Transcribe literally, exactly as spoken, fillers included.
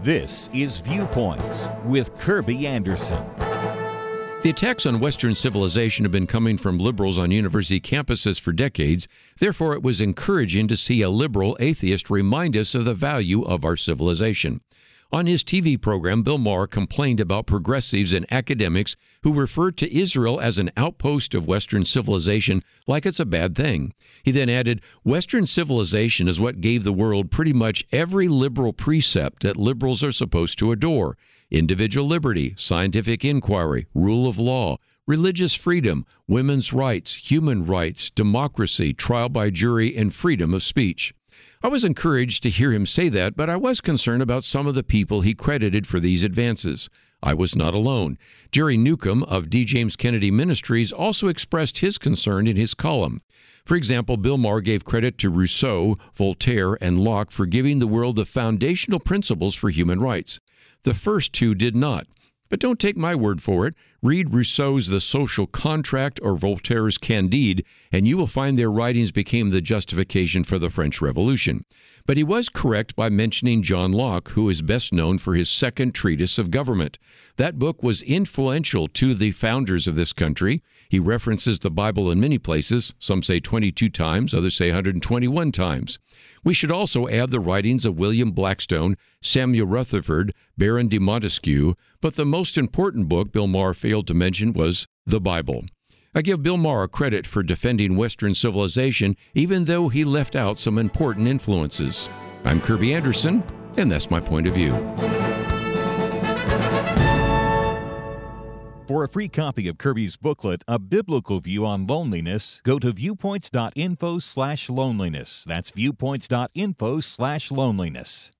This is Viewpoints with Kirby Anderson. The attacks on Western civilization have been coming from liberals on university campuses for decades. Therefore, it was encouraging to see a liberal atheist remind us of the value of our civilization. On his T V program, Bill Maher complained about progressives and academics who referred to Israel as an outpost of Western civilization like it's a bad thing. He then added, Western civilization is what gave the world pretty much every liberal precept that liberals are supposed to adore. Individual liberty, scientific inquiry, rule of law, religious freedom, women's rights, human rights, democracy, trial by jury, and freedom of speech. I was encouraged to hear him say that, but I was concerned about some of the people he credited for these advances. I was not alone. Jerry Newcomb of D. James Kennedy Ministries also expressed his concern in his column. For example, Bill Maher gave credit to Rousseau, Voltaire, and Locke for giving the world the foundational principles for human rights. The first two did not. But don't take my word for it. Read Rousseau's The Social Contract or Voltaire's Candide, and you will find their writings became the justification for the French Revolution. But he was correct by mentioning John Locke, who is best known for his second treatise of government. That book was influential to the founders of this country. He references the Bible in many places. Some say twenty-two times, others say one hundred twenty-one times. We should also add the writings of William Blackstone, Samuel Rutherford, Baron de Montesquieu, but the most important book Bill Maher failed to mention was the Bible. I give Bill Maher credit for defending Western civilization, even though he left out some important influences. I'm Kirby Anderson, and that's my point of view. For a free copy of Kirby's booklet, A Biblical View on Loneliness, go to viewpoints.info slash loneliness. That's viewpoints.info slash loneliness.